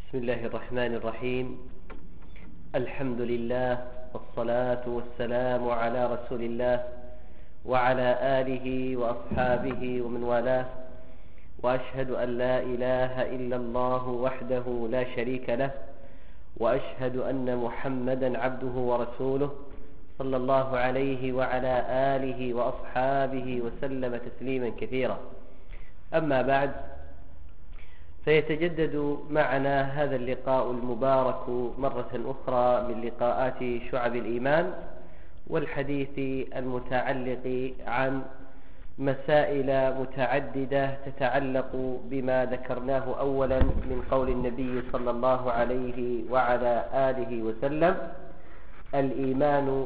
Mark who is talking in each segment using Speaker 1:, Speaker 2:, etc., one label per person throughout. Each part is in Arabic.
Speaker 1: بسم الله الرحمن الرحيم. الحمد لله والصلاة والسلام على رسول الله وعلى آله وأصحابه ومن والاه، وأشهد أن لا إله إلا الله وحده لا شريك له، وأشهد أن محمدا عبده ورسوله صلى الله عليه وعلى آله وأصحابه وسلم تسليما كثيرا. أما بعد، فيتجدد معنا هذا اللقاء المبارك مرة أخرى من لقاءات شعب الإيمان، والحديث المتعلق عن مسائل متعددة تتعلق بما ذكرناه أولا من قول النبي صلى الله عليه وعلى آله وسلم: الإيمان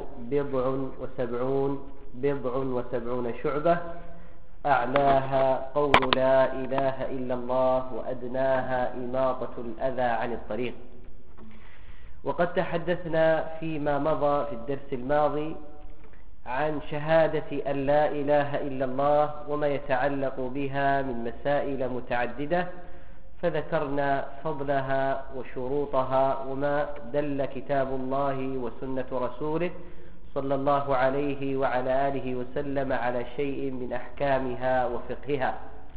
Speaker 1: بضع وسبعون شعبة، أعلاها قول لا إله إلا الله، وأدناها إماطة الأذى عن الطريق. وقد تحدثنا فيما مضى في الدرس الماضي عن شهادة أن لا إله إلا الله وما يتعلق بها من مسائل متعددة، فذكرنا فضلها وشروطها وما دل كتاب الله وسنة رسوله صلى الله عليه وعلى آله وسلم على شيء من أحكامها وفقهها.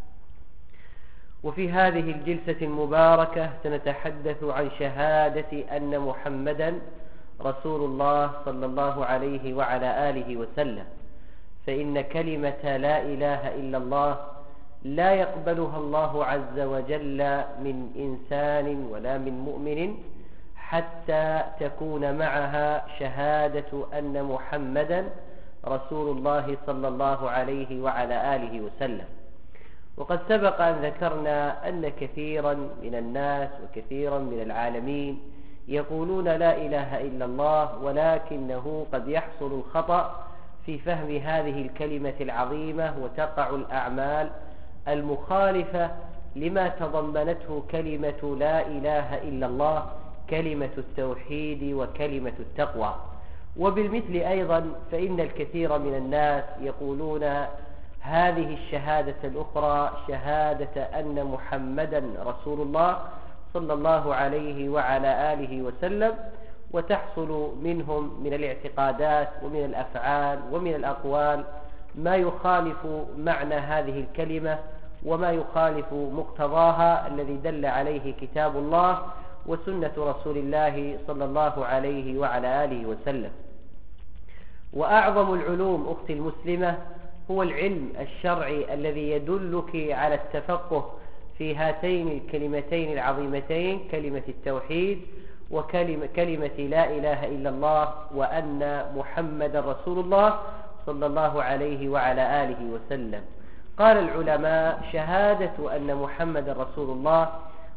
Speaker 1: وفي هذه الجلسة المباركة سنتحدث عن شهادة أن محمدا رسول الله صلى الله عليه وعلى آله وسلم، فإن كلمة لا إله إلا الله لا يقبلها الله عز وجل من إنسان ولا من مؤمن حتى تكون معها شهادة أن محمدا رسول الله صلى الله عليه وعلى آله وسلم. وقد سبق أن ذكرنا أن كثيرا من الناس وكثيرا من العالمين يقولون لا إله إلا الله، ولكنه قد يحصل الخطأ في فهم هذه الكلمة العظيمة، وتقع الأعمال المخالفة لما تضمنته كلمة لا إله إلا الله، كلمة التوحيد وكلمة التقوى. وبالمثل أيضا فإن الكثير من الناس يقولون هذه الشهادة الأخرى، شهادة أن محمدا رسول الله صلى الله عليه وعلى آله وسلم، وتحصل منهم من الاعتقادات ومن الأفعال ومن الأقوال ما يخالف معنى هذه الكلمة وما يخالف مقتضاها الذي دل عليه كتاب الله وسنة رسول الله صلى الله عليه وعلى آله وسلم. وأعظم العلوم أختي المسلمة هو العلم الشرعي الذي يدلك على التفقه في هاتين الكلمتين العظيمتين، كلمة التوحيد وكلمة لا إله إلا الله، وأن محمد رسول الله صلى الله عليه وعلى آله وسلم. قال العلماء: شهادة أن محمد رسول الله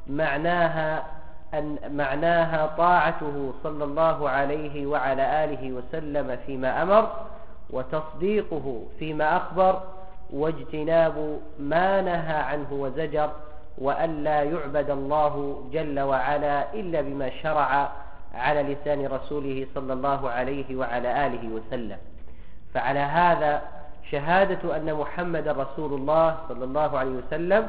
Speaker 1: معناها طاعته صلى الله عليه وعلى آله وسلم فيما أمر، وتصديقه فيما أخبر، واجتناب ما نهى عنه وزجر، وأن لا يعبد الله جل وعلا إلا بما شرع على لسان رسوله صلى الله عليه وعلى آله وسلم. فعلى هذا شهادة أن محمد رسول الله صلى الله عليه وسلم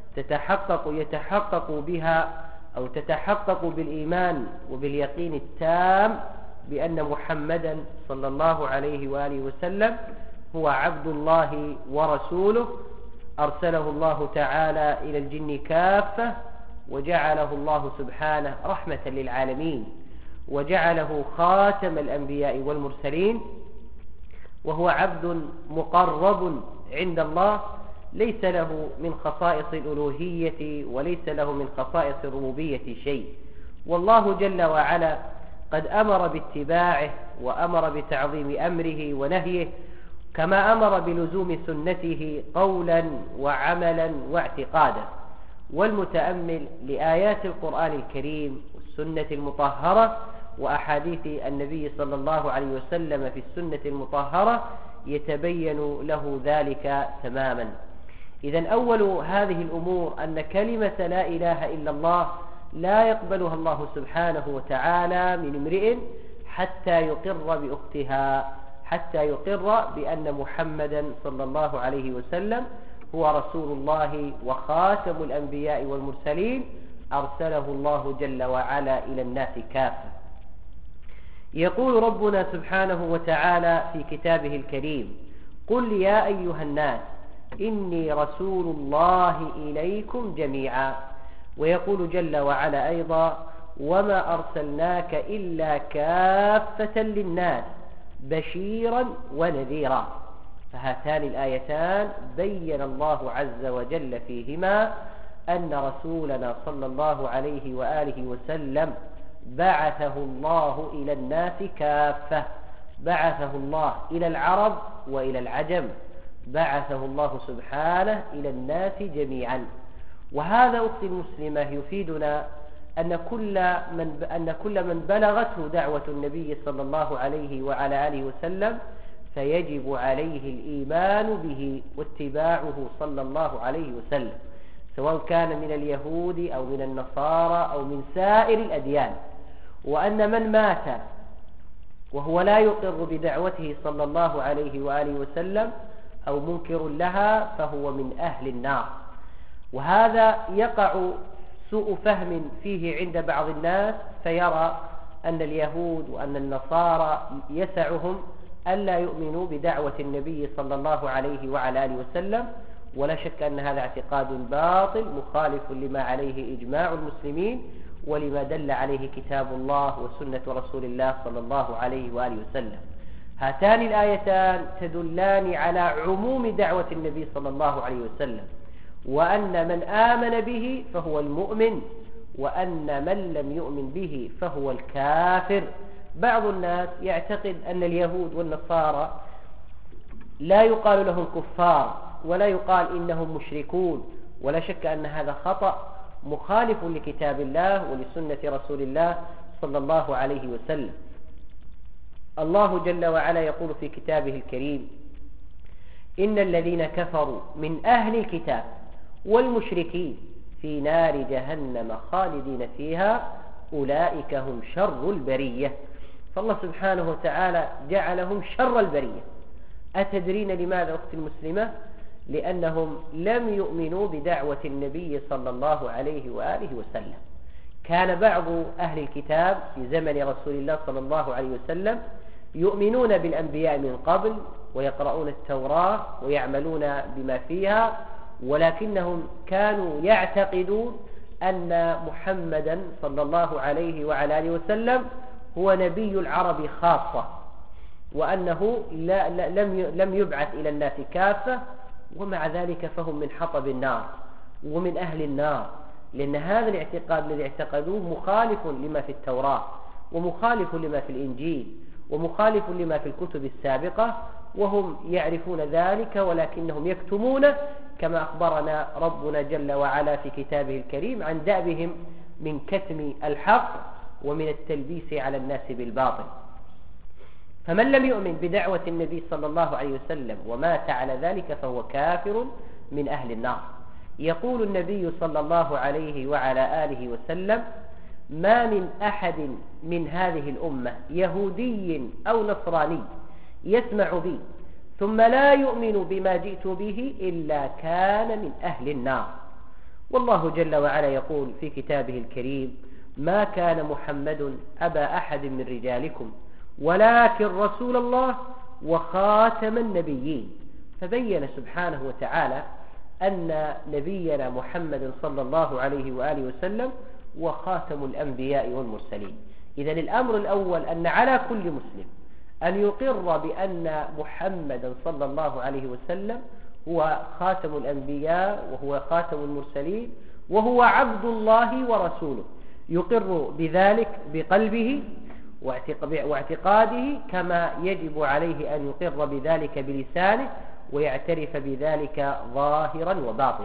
Speaker 1: يتحقق بها أو تتحقق بالإيمان وباليقين التام بأن محمدا صلى الله عليه وآله وسلم هو عبد الله ورسوله، أرسله الله تعالى إلى الجن كافة، وجعله الله سبحانه رحمة للعالمين، وجعله خاتم الأنبياء والمرسلين، وهو عبد مقرب عند الله، ليس له من خصائص الألوهية وليس له من خصائص الربوبية شيء. والله جل وعلا قد أمر باتباعه وأمر بتعظيم أمره ونهيه، كما أمر بلزوم سنته قولا وعملا واعتقادا. والمتأمل لآيات القرآن الكريم والسنة المطهرة وأحاديث النبي صلى الله عليه وسلم في السنة المطهرة يتبين له ذلك تماما. إذن أول هذه الأمور أن كلمة لا إله إلا الله لا يقبلها الله سبحانه وتعالى من امرئ حتى يقر بأن محمدا صلى الله عليه وسلم هو رسول الله وخاتم الأنبياء والمرسلين، أرسله الله جل وعلا إلى الناس كافة. يقول ربنا سبحانه وتعالى في كتابه الكريم: قل يا أيها الناس إني رسول الله إليكم جميعا. ويقول جل وعلا أيضا: وما أرسلناك إلا كافة للناس بشيرا ونذيرا. فهاتان الآيتان بين الله عز وجل فيهما أن رسولنا صلى الله عليه وآله وسلم بعثه الله إلى الناس كافة، بعثه الله إلى العرب وإلى العجم، بعثه الله سبحانه إلى الناس جميعا. وهذا أختي المسلمة يفيدنا أن كل من بلغته دعوة النبي صلى الله عليه وعلى آله وسلم فيجب عليه الإيمان به واتباعه صلى الله عليه وسلم، سواء كان من اليهود أو من النصارى أو من سائر الأديان. وأن من مات وهو لا يقر بدعوته صلى الله عليه وآله وسلم أو منكر لها فهو من أهل النار. وهذا يقع سوء فهم فيه عند بعض الناس، فيرى أن اليهود وأن النصارى يسعهم ألا يؤمنوا بدعوة النبي صلى الله عليه وعلى آله وسلم. ولا شك أن هذا اعتقاد باطل مخالف لما عليه إجماع المسلمين ولما دل عليه كتاب الله وسنة رسول الله صلى الله عليه وآله وسلم. هاتان الآيتان تدلان على عموم دعوة النبي صلى الله عليه وسلم، وأن من آمن به فهو المؤمن، وأن من لم يؤمن به فهو الكافر. بعض الناس يعتقد أن اليهود والنصارى لا يقال لهم كفار ولا يقال إنهم مشركون، ولا شك أن هذا خطأ مخالف لكتاب الله ولسنة رسول الله صلى الله عليه وسلم. الله جل وعلا يقول في كتابه الكريم: إن الذين كفروا من أهل الكتاب والمشركين في نار جهنم خالدين فيها أولئك هم شر البرية. فالله سبحانه وتعالى جعلهم شر البرية. أتدرين لماذا أختي المسلمة؟ لأنهم لم يؤمنوا بدعوة النبي صلى الله عليه وآله وسلم. كان بعض أهل الكتاب في زمن رسول الله صلى الله عليه وسلم يؤمنون بالأنبياء من قبل ويقرؤون التوراة ويعملون بما فيها، ولكنهم كانوا يعتقدون أن محمدا صلى الله عليه وعلى آله وسلم هو نبي العرب خاصة، وأنه لم يبعث إلى الناس كافة. ومع ذلك فهم من حطب النار ومن أهل النار، لأن هذا الاعتقاد الذي اعتقدوه مخالف لما في التوراة ومخالف لما في الإنجيل ومخالف لما في الكتب السابقة، وهم يعرفون ذلك ولكنهم يكتمون، كما أخبرنا ربنا جل وعلا في كتابه الكريم عن دأبهم من كتم الحق ومن التلبيس على الناس بالباطل. فمن لم يؤمن بدعوة النبي صلى الله عليه وسلم ومات على ذلك فهو كافر من أهل النار. يقول النبي صلى الله عليه وعلى آله وسلم: ما من أحد من هذه الأمة يهودي أو نصراني يسمع بي ثم لا يؤمن بما جئت به إلا كان من أهل النار. والله جل وعلا يقول في كتابه الكريم: ما كان محمد أبا أحد من رجالكم ولكن رسول الله وخاتم النبيين. فبين سبحانه وتعالى أن نبينا محمد صلى الله عليه وآله وسلم وخاتم الأنبياء والمرسلين. إذن الأمر الأول أن على كل مسلم أن يقر بأن محمدا صلى الله عليه وسلم هو خاتم الأنبياء وهو خاتم المرسلين وهو عبد الله ورسوله، يقر بذلك بقلبه واعتقاده، كما يجب عليه أن يقر بذلك بلسانه ويعترف بذلك ظاهرا وباطنا.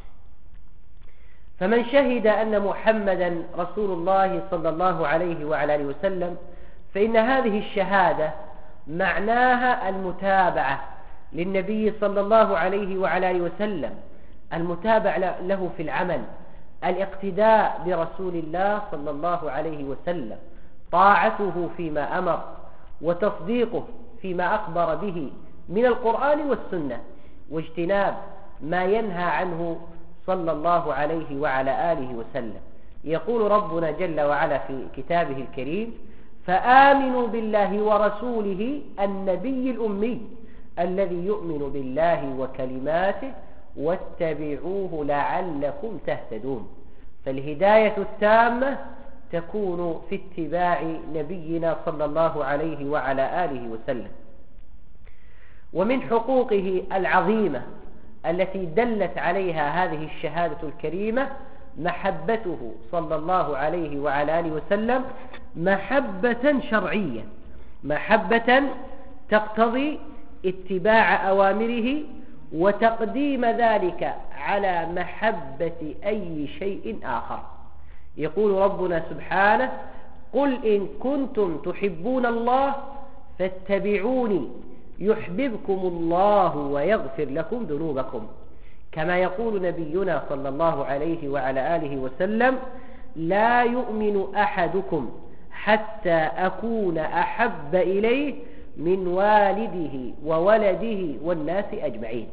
Speaker 1: فمن شهد أن محمدا رسول الله صلى الله عليه وعلى آله وسلم فإن هذه الشهادة معناها المتابعة للنبي صلى الله عليه وعلى آله وسلم، المتابع له في العمل، الاقتداء برسول الله صلى الله عليه وسلم، طاعته فيما أمر وتصديقه فيما أخبر به من القرآن والسنة، واجتناب ما ينهى عنه صلى الله عليه وعلى آله وسلم. يقول ربنا جل وعلا في كتابه الكريم: فآمنوا بالله ورسوله النبي الأمي الذي يؤمن بالله وكلماته واتبعوه لعلكم تهتدون. فالهداية التامة تكون في اتباع نبينا صلى الله عليه وعلى آله وسلم. ومن حقوقه العظيمة التي دلت عليها هذه الشهادة الكريمة محبته صلى الله عليه وعلى آله وسلم محبة شرعية، محبة تقتضي اتباع أوامره وتقديم ذلك على محبة أي شيء آخر. يقول ربنا سبحانه: قل إن كنتم تحبون الله فاتبعوني يحببكم الله ويغفر لكم ذنوبكم. كما يقول نبينا صلى الله عليه وعلى آله وسلم: لا يؤمن أحدكم حتى أكون أحب إليه من والده وولده والناس أجمعين.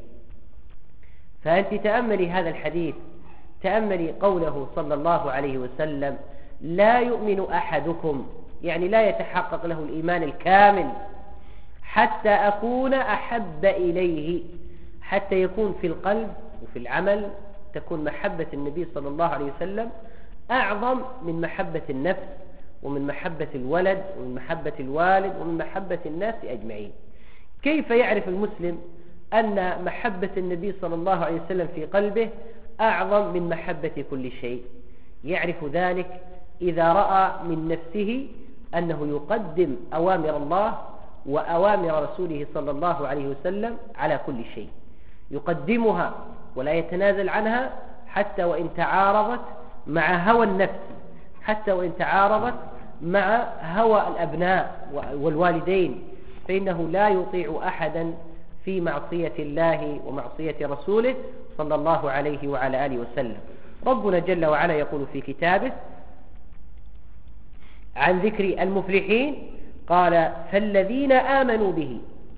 Speaker 1: فأنت تأملي هذا الحديث، تأملي قوله صلى الله عليه وسلم: لا يؤمن أحدكم، يعني لا يتحقق له الإيمان الكامل حتى أكون أحب إليه، حتى يكون في القلب وفي العمل تكون محبة النبي صلى الله عليه وسلم أعظم من محبة النفس ومن محبة الولد ومن محبة الوالد ومن محبة الناس أجمعين. كيف يعرف المسلم أن محبة النبي صلى الله عليه وسلم في قلبه أعظم من محبة كل شيء؟ يعرف ذلك إذا رأى من نفسه أنه يقدم أوامر الله وأوامر رسوله صلى الله عليه وسلم على كل شيء، يقدمها ولا يتنازل عنها حتى وإن تعارضت مع هوى النفس، حتى وإن تعارضت مع هوى الأبناء والوالدين، فإنه لا يطيع أحدا في معصية الله ومعصية رسوله صلى الله عليه وعلى آله وسلم. ربنا جل وعلا يقول في كتابه عن ذكر المفلحين: قال: فالذين آمنوا به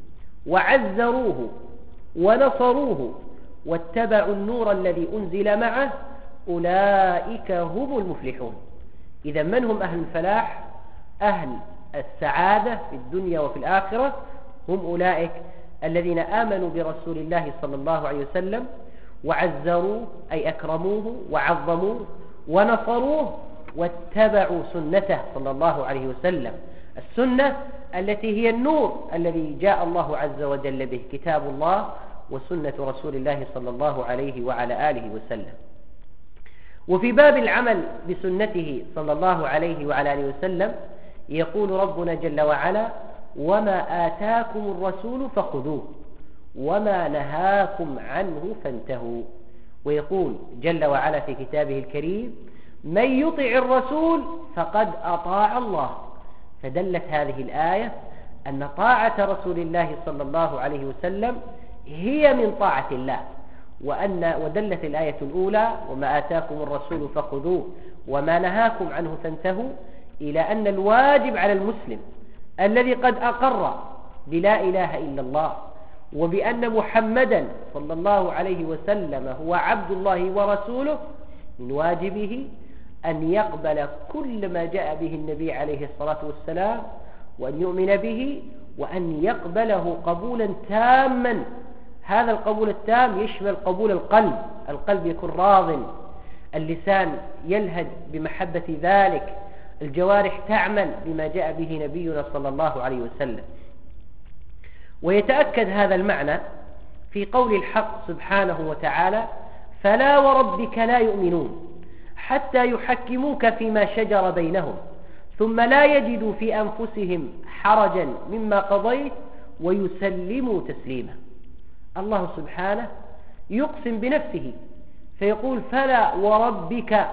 Speaker 1: وعزروه ونصروه واتبعوا النور الذي أنزل معه أولئك هم المفلحون. إذا من هم أهل الفلاح؟ أهل السعادة في الدنيا وفي الآخرة هم أولئك الذين آمنوا برسول الله صلى الله عليه وسلم وعزروه أي أكرموه وعظموه ونصروه واتبعوا سنته صلى الله عليه وسلم. السنة التي هي النور الذي جاء الله عز وجل به، كتاب الله وسنة رسول الله صلى الله عليه وعلى آله وسلم. وفي باب العمل بسنته صلى الله عليه وعلى آله وسلم يقول ربنا جل وعلا: وما آتاكم الرسول فخذوه وما نهاكم عنه فانتهوا. ويقول جل وعلا في كتابه الكريم: من يطع الرسول فقد أطاع الله. فدلت هذه الآية أن طاعة رسول الله صلى الله عليه وسلم هي من طاعة الله، ودلت الآية الأولى: وما آتاكم الرسول فخذوه وما نهاكم عنه فانتهوا، إلى أن الواجب على المسلم الذي قد أقر بلا إله إلا الله وبأن محمدا صلى الله عليه وسلم هو عبد الله ورسوله، من واجبه أن يقبل كل ما جاء به النبي عليه الصلاة والسلام وأن يؤمن به وأن يقبله قبولا تاما. هذا القبول التام يشمل قبول القلب، القلب يكون راض، اللسان يلهج بمحبة ذلك، الجوارح تعمل بما جاء به نبينا صلى الله عليه وسلم. ويتأكد هذا المعنى في قول الحق سبحانه وتعالى: فلا وربك لا يؤمنون حتى يحكموك فيما شجر بينهم ثم لا يجدوا في أنفسهم حرجا مما قضيت ويسلموا تسليما. الله سبحانه يقسم بنفسه فيقول: فلا وربك،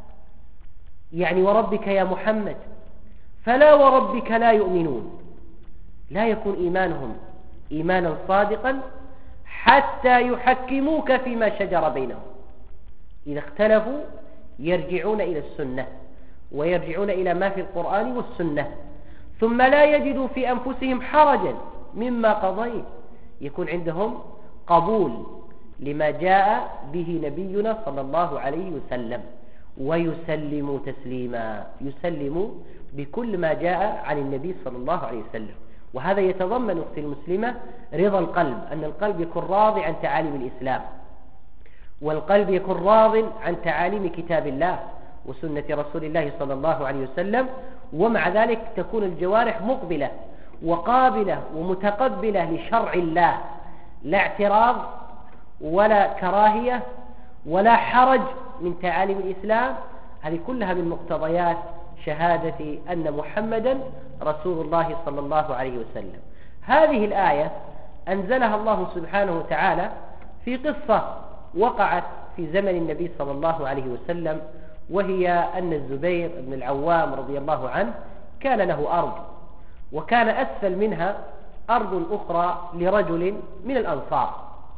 Speaker 1: يعني وربك يا محمد، فلا وربك لا يؤمنون، لا يكون إيمانهم إيمانا صادقا حتى يحكموك فيما شجر بينهم. إذا اختلفوا يرجعون إلى السنة ويرجعون إلى ما في القرآن والسنة، ثم لا يجدوا في أنفسهم حرجا مما قضيت، يكون عندهم قبول لما جاء به نبينا صلى الله عليه وسلم، ويسلموا تسليما، يسلموا بكل ما جاء عن النبي صلى الله عليه وسلم. وهذا يتضمن أختي المسلمة رضا القلب، أن القلب يكون راضي عن تعاليم الإسلام، والقلب يكون راض عن تعاليم كتاب الله وسنة رسول الله صلى الله عليه وسلم، ومع ذلك تكون الجوارح مقبلة وقابلة ومتقبلة لشرع الله، لا اعتراض ولا كراهية ولا حرج من تعاليم الإسلام. هذه كلها من مقتضيات شهادة أن محمدا رسول الله صلى الله عليه وسلم. هذه الآية أنزلها الله سبحانه وتعالى في قصة وقعت في زمن النبي صلى الله عليه وسلم، وهي أن الزبير بن العوام رضي الله عنه كان له أرض، وكان أسفل منها أرض أخرى لرجل من الأنصار،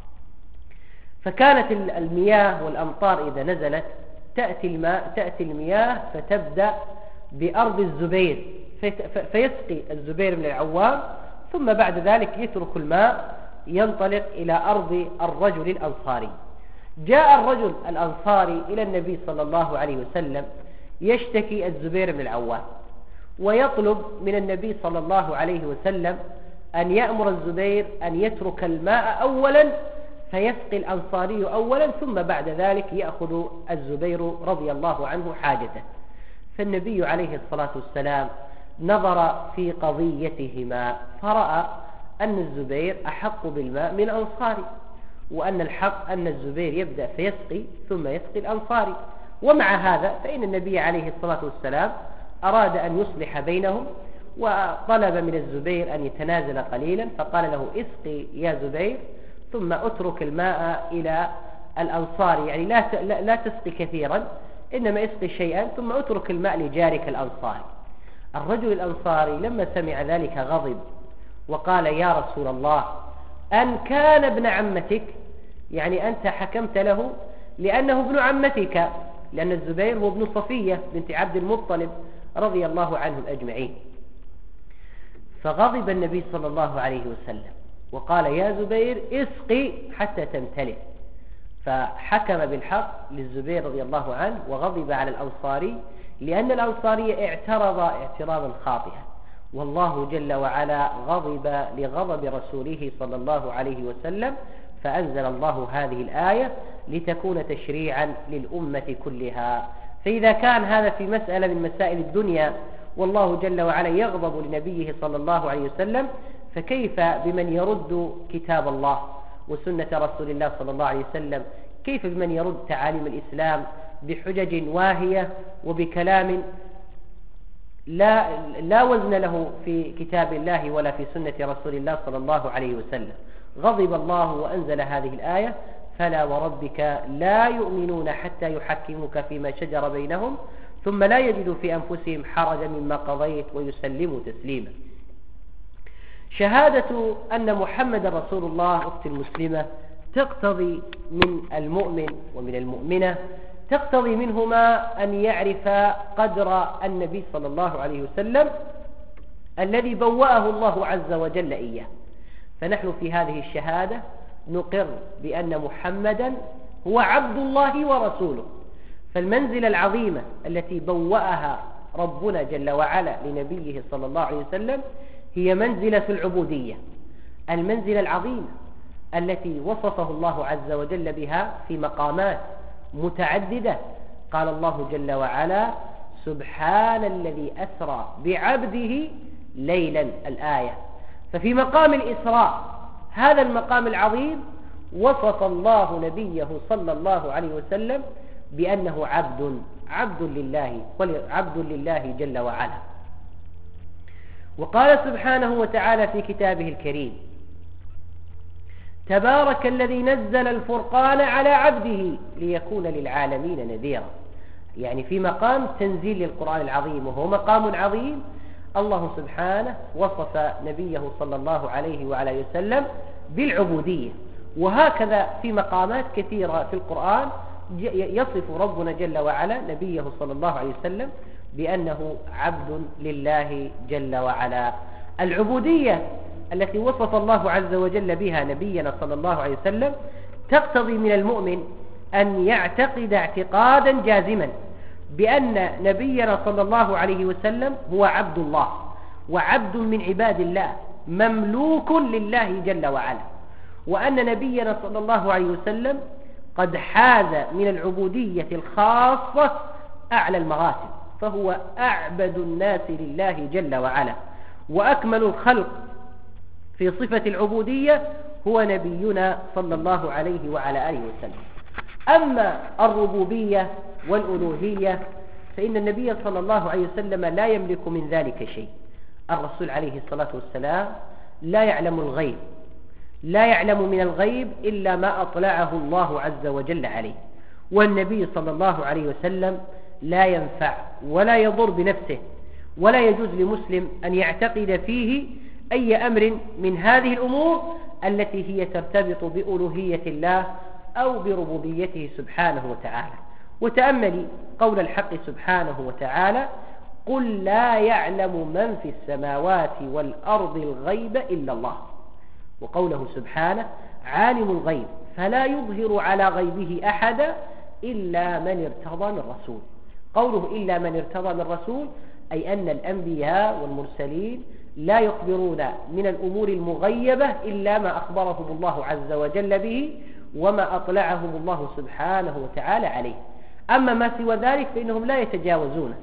Speaker 1: فكانت المياه والأمطار إذا نزلت تأتي المياه فتبدأ بأرض الزبير فيسقي الزبير بن العوام، ثم بعد ذلك يترك الماء ينطلق إلى أرض الرجل الأنصاري. جاء الرجل الأنصاري إلى النبي صلى الله عليه وسلم يشتكي الزبير بن العوام، ويطلب من النبي صلى الله عليه وسلم أن يأمر الزبير أن يترك الماء أولا فيسقي الأنصاري أولا، ثم بعد ذلك يأخذ الزبير رضي الله عنه حاجته. فالنبي عليه الصلاة والسلام نظر في قضيتهما فرأى أن الزبير أحق بالماء من الأنصاري، وأن الحق أن الزبير يبدأ فيسقي ثم يسقي الأنصاري. ومع هذا فإن النبي عليه الصلاة والسلام أراد أن يصلح بينهم، وطلب من الزبير أن يتنازل قليلا، فقال له اسقي يا زبير ثم اترك الماء إلى الأنصار، يعني لا تسقي كثيرا، إنما اسقي شيئا ثم اترك الماء لجارك الأنصاري. الرجل الأنصاري لما سمع ذلك غضب وقال يا رسول الله أن كان ابن عمتك، يعني أنت حكمت له لأنه ابن عمتك، لأن الزبير هو ابن صفية بنت عبد المطلب رضي الله عنهم أجمعين. فغضب النبي صلى الله عليه وسلم وقال يا زبير اسقي حتى تمتلئ، فحكم بالحق للزبير رضي الله عنه، وغضب على الأنصاري لأن الأنصاري اعترض اعتراضا خاطئا، والله جل وعلا غضب لغضب رسوله صلى الله عليه وسلم، فأنزل الله هذه الآية لتكون تشريعا للأمة كلها. فإذا كان هذا في مسألة من مسائل الدنيا والله جل وعلا يغضب لنبيه صلى الله عليه وسلم، فكيف بمن يرد كتاب الله وسنة رسول الله صلى الله عليه وسلم؟ كيف بمن يرد تعاليم الإسلام بحجج واهية وبكلام لا وزن له في كتاب الله ولا في سنة رسول الله صلى الله عليه وسلم؟ غضب الله وأنزل هذه الآية فلا وربك لا يؤمنون حتى يحكموك فيما شجر بينهم ثم لا يجدوا في أنفسهم حرجا مما قضيت ويسلموا تسليما. شهادة أن محمد رسول الله أختي المسلمة تقتضي من المؤمن ومن المؤمنة، تقتضي منهما أن يعرف قدر النبي صلى الله عليه وسلم الذي بوأه الله عز وجل إياه. فنحن في هذه الشهادة نقر بأن محمدا هو عبد الله ورسوله، فالمنزلة العظيمة التي بوأها ربنا جل وعلا لنبيه صلى الله عليه وسلم هي منزلة العبودية، المنزلة العظيمة التي وصفه الله عز وجل بها في مقامات متعددة. قال الله جل وعلا سبحان الذي أسرى بعبده ليلا، الآية. ففي مقام الإسراء، هذا المقام العظيم، وصف الله نبيه صلى الله عليه وسلم بأنه عبد لله جل وعلا. وقال سبحانه وتعالى في كتابه الكريم تبارك الذي نزل الفرقان على عبده ليكون للعالمين نذيرا، يعني في مقام تنزيل للقرآن العظيم وهو مقام عظيم، الله سبحانه وصف نبيه صلى الله عليه وعلى وسلم بالعبودية. وهكذا في مقامات كثيرة في القرآن يصف ربنا جل وعلا نبيه صلى الله عليه وسلم بأنه عبد لله جل وعلا. العبودية التي وصف الله عز وجل بها نبينا صلى الله عليه وسلم تقتضي من المؤمن أن يعتقد اعتقادا جازما بأن نبينا صلى الله عليه وسلم هو عبد الله وعبد من عباد الله مملوك لله جل وعلا، وأن نبينا صلى الله عليه وسلم قد حاز من العبودية الخاصة أعلى المراتب، فهو أعبد الناس لله جل وعلا، وأكمل الخلق في صفة العبودية هو نبينا صلى الله عليه وعلى آله وسلم. أما الربوبية والألوهية فإن النبي صلى الله عليه وسلم لا يملك من ذلك شيء. الرسول عليه الصلاة والسلام لا يعلم الغيب، لا يعلم من الغيب إلا ما أطلعه الله عز وجل عليه، والنبي صلى الله عليه وسلم لا ينفع ولا يضر بنفسه، ولا يجوز لمسلم أن يعتقد فيه أي أمر من هذه الأمور التي هي ترتبط بألوهية الله أو بربوبيته سبحانه وتعالى. وتأملي قول الحق سبحانه وتعالى: قل لا يعلم من في السماوات والأرض الغيب إلا الله. وقوله سبحانه: عالم الغيب فلا يظهر على غيبه أحدا إلا من ارتضى من رسول. قوله إلا من ارتضى من رسول أي أن الأنبياء والمرسلين لا يخبرون من الأمور المغيبة إلا ما أخبرهم الله عز وجل به وما أطلعهم الله سبحانه وتعالى عليه. أما ما سوى ذلك فإنهم لا يتجاوزونه.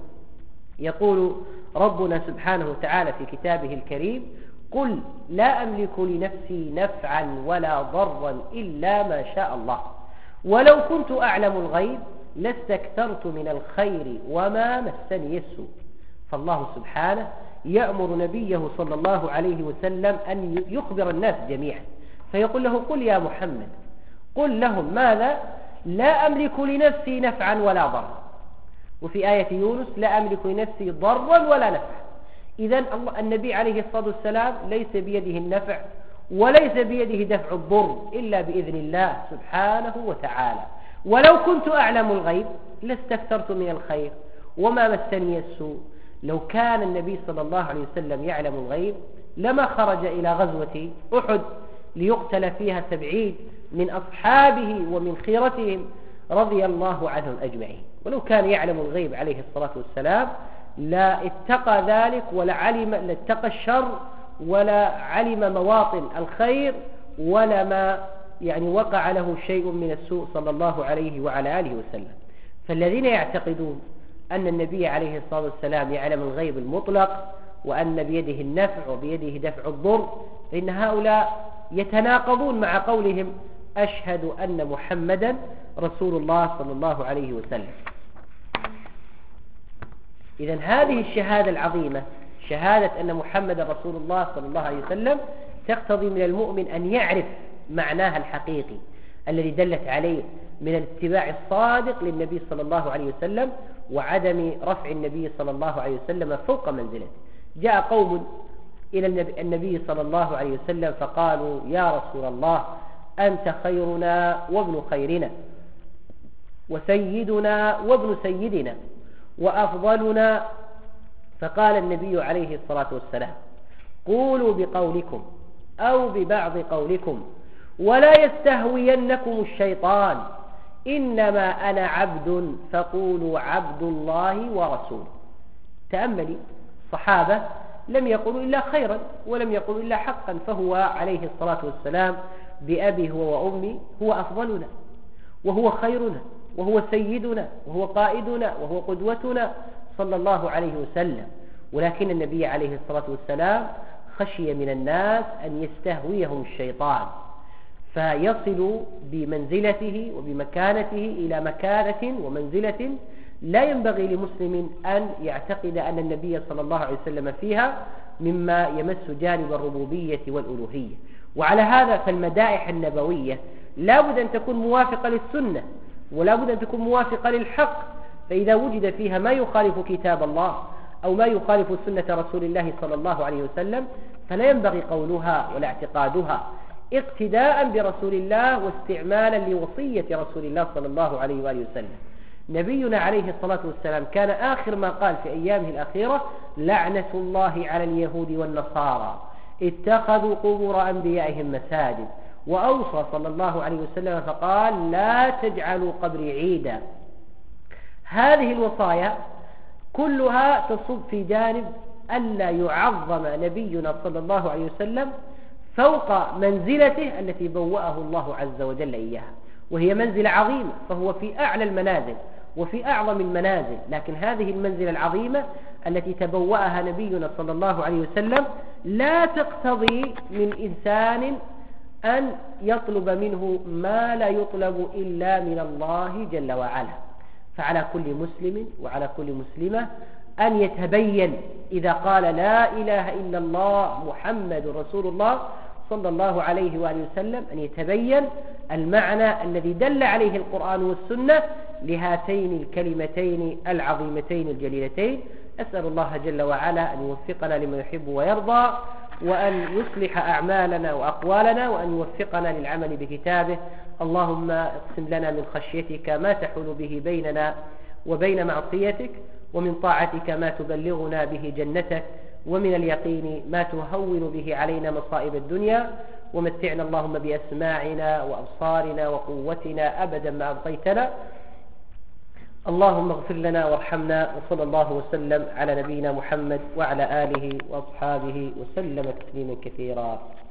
Speaker 1: يقول ربنا سبحانه وتعالى في كتابه الكريم: قل لا أملك لنفسي نفعا ولا ضرا إلا ما شاء الله ولو كنت أعلم الغيب لاستكثرت من الخير وما مسني السوء. فالله سبحانه يأمر نبيه صلى الله عليه وسلم أن يخبر الناس جميعا، فيقول له: قل يا محمد، قل لهم ماذا؟ لا أملك لنفسي نفعا ولا ضرا. وفي آية يونس: لا أملك لنفسي ضرا ولا نفعا. إذن النبي عليه الصلاة والسلام ليس بيده النفع وليس بيده دفع الضر إلا بإذن الله سبحانه وتعالى. ولو كنت أعلم الغيب لاستكثرت من الخير وما مسني السوء. لو كان النبي صلى الله عليه وسلم يعلم الغيب لما خرج إلى غزوة أحد ليقتل فيها 70 من أصحابه ومن خيرتهم رضي الله عنهم أجمعين. ولو كان يعلم الغيب عليه الصلاة والسلام لا اتقى ذلك ولا اتقى الشر ولا علم مواطن الخير ولا ما وقع له شيء من السوء صلى الله عليه وعلى آله وسلم. فالذين يعتقدون أن النبي عليه الصلاة والسلام يعلم الغيب المطلق وأن بيده النفع وبيده دفع الضر فإن هؤلاء يتناقضون مع قولهم: أشهد أن محمدا رسول الله صلى الله عليه وسلم. إذن هذه الشهادة العظيمة، شهادة أن محمد رسول الله صلى الله عليه وسلم، تقتضي من المؤمن أن يعرف معناها الحقيقي الذي دلت عليه من الاتباع الصادق للنبي صلى الله عليه وسلم وعدم رفع النبي صلى الله عليه وسلم فوق منزلته. جاء قوم إلى النبي صلى الله عليه وسلم فقالوا: يا رسول الله، أنت خيرنا وابن خيرنا وسيدنا وابن سيدنا وأفضلنا. فقال النبي عليه الصلاة والسلام: قولوا بقولكم أو ببعض قولكم ولا يستهوينكم الشيطان، إنما أنا عبد فقولوا عبد الله ورسوله. تأملي، صحابة لم يقولوا إلا خيرا ولم يقولوا إلا حقا، فهو عليه الصلاة والسلام بأبي هو وأمي هو أفضلنا وهو خيرنا وهو سيدنا وهو قائدنا وهو قدوتنا صلى الله عليه وسلم. ولكن النبي عليه الصلاة والسلام خشي من الناس أن يستهويهم الشيطان فيصلوا بمنزلته وبمكانته إلى مكانة ومنزلة لا ينبغي لمسلم أن يعتقد أن النبي صلى الله عليه وسلم فيها مما يمس جانب الربوبية والألوهية. وعلى هذا فالمدائح النبوية لا بد أن تكون موافقة للسنة ولا بد أن تكون موافقة للحق، فإذا وجد فيها ما يخالف كتاب الله أو ما يخالف سنة رسول الله صلى الله عليه وسلم فلا ينبغي قولها ولا اعتقادها، اقتداء برسول الله واستعمالا لوصية رسول الله صلى الله عليه وآله وسلم. نبينا عليه الصلاة والسلام كان آخر ما قال في أيامه الأخيرة: لعنة الله على اليهود والنصارى اتخذوا قبور أنبيائهم مساجد. وأوصى صلى الله عليه وسلم فقال: لا تجعلوا قبري عيدا. هذه الوصايا كلها تصب في جانب ألا يعظم نبينا صلى الله عليه وسلم فوق منزلته التي بوأه الله عز وجل إياها، وهي منزلة عظيمة، فهو في أعلى المنازل وفي أعظم المنازل، لكن هذه المنزلة العظيمة التي تبوأها نبينا صلى الله عليه وسلم لا تقتضي من إنسان أن يطلب منه ما لا يطلب إلا من الله جل وعلا. فعلى كل مسلم وعلى كل مسلمة أن يتبين إذا قال لا إله إلا الله محمد رسول الله صلى الله عليه وآله وسلم، أن يتبين المعنى الذي دل عليه القرآن والسنة لهاتين الكلمتين العظيمتين الجليلتين. أسأل الله جل وعلا أن يوفقنا لما يحب ويرضى، وأن يصلح أعمالنا وأقوالنا، وأن يوفقنا للعمل بكتابه. اللهم اقسم لنا من خشيتك ما تحول به بيننا وبين معصيتك، ومن طاعتك ما تبلغنا به جنتك، ومن اليقين ما تهون به علينا مصائب الدنيا، ومتعنا اللهم بأسماعنا وأبصارنا وقوتنا أبدا ما أبقيتنا. اللهم اغفر لنا وارحمنا، وصلى الله وسلم على نبينا محمد وعلى آله وأصحابه وسلم تسليما كثيرا.